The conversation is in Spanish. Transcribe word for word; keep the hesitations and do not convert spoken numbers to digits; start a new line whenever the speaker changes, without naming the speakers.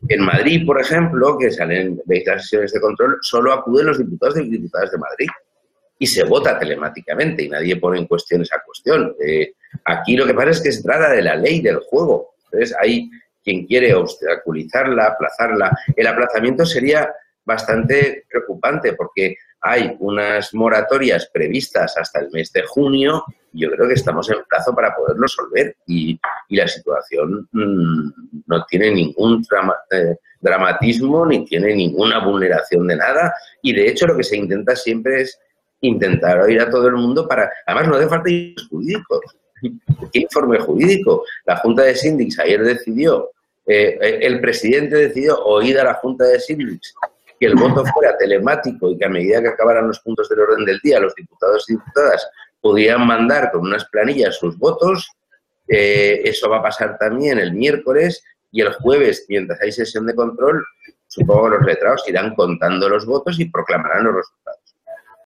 En Madrid, por ejemplo, que salen veis las sesiones de control, solo acuden los diputados y diputadas de Madrid y se vota telemáticamente y nadie pone en cuestión esa cuestión. Eh, aquí lo que pasa es que se trata de la ley del juego. Entonces, hay quien quiere obstaculizarla, aplazarla. El aplazamiento sería bastante preocupante porque hay unas moratorias previstas hasta el mes de junio y yo creo que estamos en plazo para poderlo resolver y, y la situación mmm, no tiene ningún drama, eh, dramatismo ni tiene ninguna vulneración de nada y de hecho lo que se intenta siempre es intentar oír a todo el mundo para... Además no hace falta informes jurídicos. ¿Qué informe jurídico? La Junta de Síndics ayer decidió, eh, el presidente decidió oír a la Junta de Síndics que el voto fuera telemático y que a medida que acabaran los puntos del orden del día, los diputados y diputadas podían mandar con unas planillas sus votos. Eh, eso va a pasar también el miércoles y el jueves, mientras hay sesión de control, supongo que los letrados irán contando los votos y proclamarán los resultados.